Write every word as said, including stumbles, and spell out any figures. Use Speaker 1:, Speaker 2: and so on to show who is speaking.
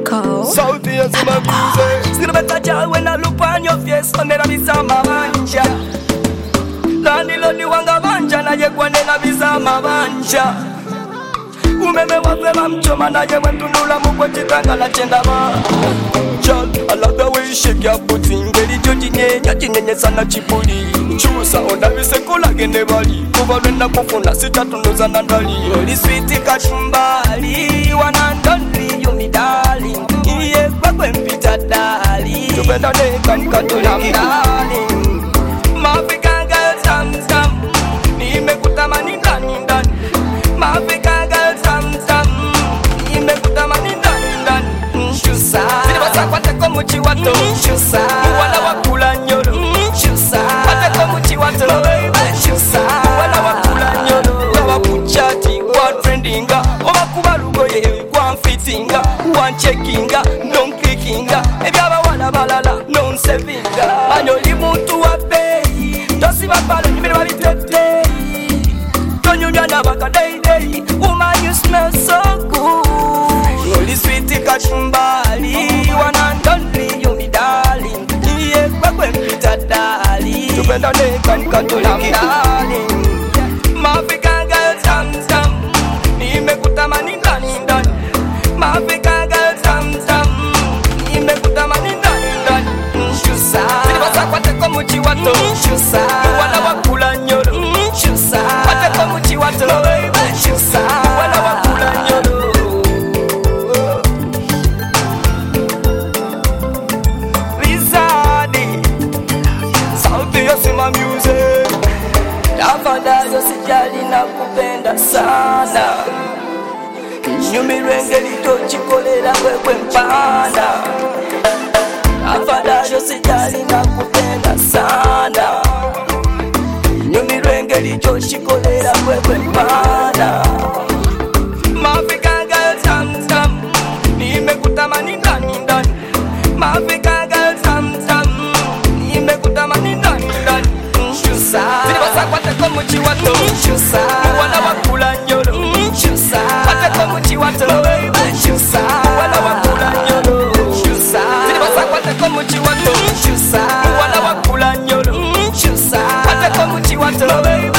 Speaker 1: Echo.
Speaker 2: South is my music.
Speaker 3: Still better child when I look on your face. So never be some manja. Landi lodi wanga manja na ye kwa nena bisa manja. Umeme wafema mchoma na ye wentundula mukwe chitanga na chenda ma. Child, I love the way you shake your booty. Ngeli joji nyenya chinyenye sana chipuli. Chusa onda visekula gene bali. Kuva lwenda kufuna sita tunuza nandali. Yoli sweeti kachumbali. Wanandoli you me darling. Iye kwa kwe mpita dali. Tupenda neka nikatula mdali. Mafika girl tam tam. Nimekutamani ndani ndani. Mafika girl tam tam. Nimekutamani ndani ndani. Chusa Siliwasa kwa teko muchi wato Chusa Wala wakula nyoro Chusa Kwa teko muchi wato Chusa Wala wakula nyoro Kwa kuchati Kwa trendinga Owa kubalugo ye Kwa fitinga Kwa checkinga Non clickinga Ebyaba wala balala Non sevinga Anyoli mutu wa pay Tosi wapalo Nyimene wabitete Tonyunya na baka day day Woman you smell so good Yoli sweetie kachumbali Wanandoli you me darling Iye kwa kwe mpita dali Tupenda neka nikatula mdali Mafika girl tam tam Nimekutamani ndani ndani Mafika girl tam tam Nimekutamani ndani ndani Chusa Siliwasa kwa teko muchi wato Chusa Wala wakula nyoro Chusa Kwa teko muchi wato Chusa Wala wakula nyoro my music. Tafadhali usijali na kupenda sana. Nyumi renge litochikolera wewe mpana. Tafadhali usijali na kupenda sana. Nyumi renge litochikolera wewe mpana. Mafika girl tam tam. Nimekutamani ndani ndani. Mafika girl tam tam. Nimekutamani ndani ndani. Chusa Siliwasa kwa teko muchi wato Chusa Wala wakula nyoro Chusa Kwa teko muchi wato Chusa Wala wakula nyoro Chusa Siliwasa kwa teko muchi wato Chusa Wala wakula nyoro Chusa Kwa teko muchi wato